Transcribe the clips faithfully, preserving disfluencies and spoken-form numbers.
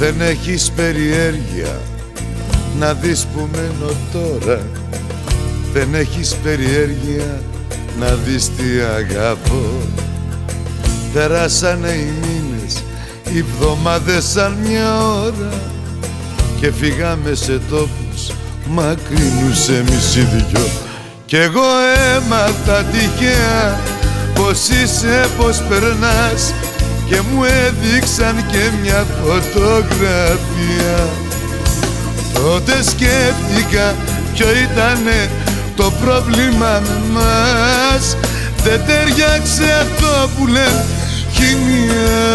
Δεν έχεις περιέργεια να δεις που μένω τώρα. Δεν έχεις περιέργεια να δεις τι αγαπώ. Περάσανε οι μήνες, οι εβδομάδες σαν μια ώρα και φύγαμε σε τόπους μακρινούς εμείς οι δυο. Κι εγώ έμαθα τυχαία πως είσαι, πως περνάς και μου έδειξαν και μια φωτογραφία. Τότε σκέφτηκα ποιο ήτανε το πρόβλημα μας. Δεν ταιριάξε αυτό που λένε χημεία,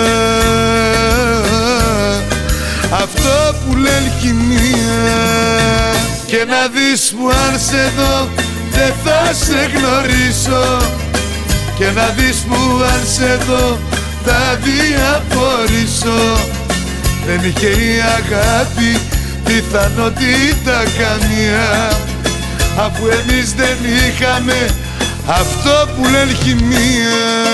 αυτό που λένε χημεία. Και να δεις που αν σε δω δεν θα σε γνωρίσω, και να δεις που αν σε δω θα διαφορήσω. Δεν είχε η αγάπη πιθανότητα καμία, αφού εμείς δεν είχαμε αυτό που λένε χημεία.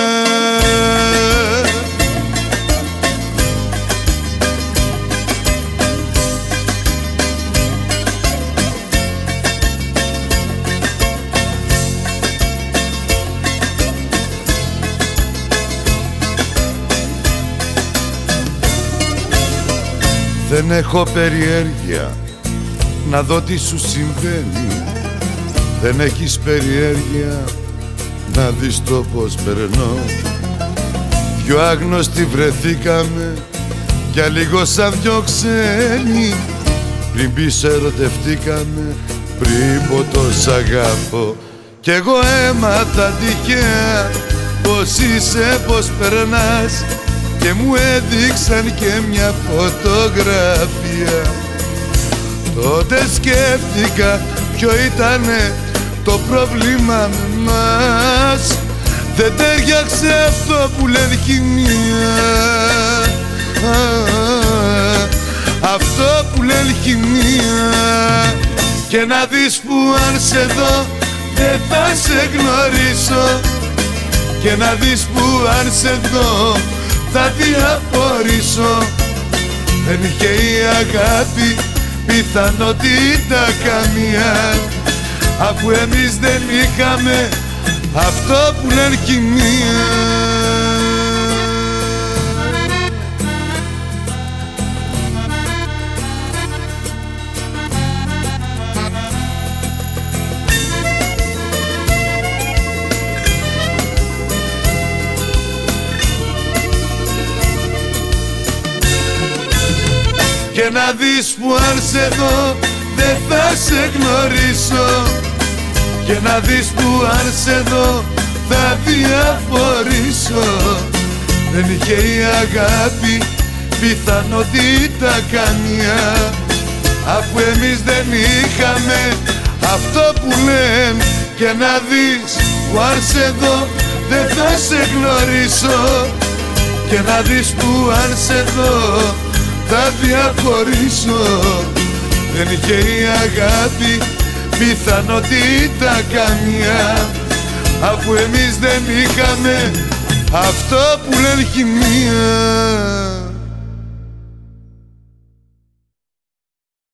Δεν έχω περιέργεια να δω τι σου συμβαίνει. Δεν έχεις περιέργεια να δεις το πως περνώ. Δυο άγνωστοι βρεθήκαμε για λίγο σαν δυο ξένοι. Πριν πίσω ερωτευτήκαμε, πριν πω το σ' αγαπώ. Κι εγώ έμαθα τυχαία πως είσαι, πως περνάς και μου έδειξαν και μια φωτογραφία. Τότε σκέφτηκα ποιο ήτανε το πρόβλημα μας. Δεν ταιριάξε αυτό που λένε χημεία, αυτό που λένε χημεία. Και να δεις που αν σε δω δεν θα σε γνωρίσω, και να δεις που αν σε δω θα διαφορήσω. Δεν είχε η αγάπη πιθανότητα καμία, αφού εμείς δεν είχαμε αυτό που λένε χημεία. Και να δεις που αν σε δω δεν θα σε γνωρίσω, και να δεις που αν σε δω θα διαφορήσω. Δεν είχε η αγάπη πιθανότητα καμία, αφού εμείς δεν είχαμε αυτό που λένε. Και να δεις που αν σε δω δεν θα σε γνωρίσω, και να δεις που αν σε δω θα διαφορήσω. Δεν είχε η αγάπη πιθανότητα καμία, αφού εμείς δεν είχαμε αυτό που λένε χημεία.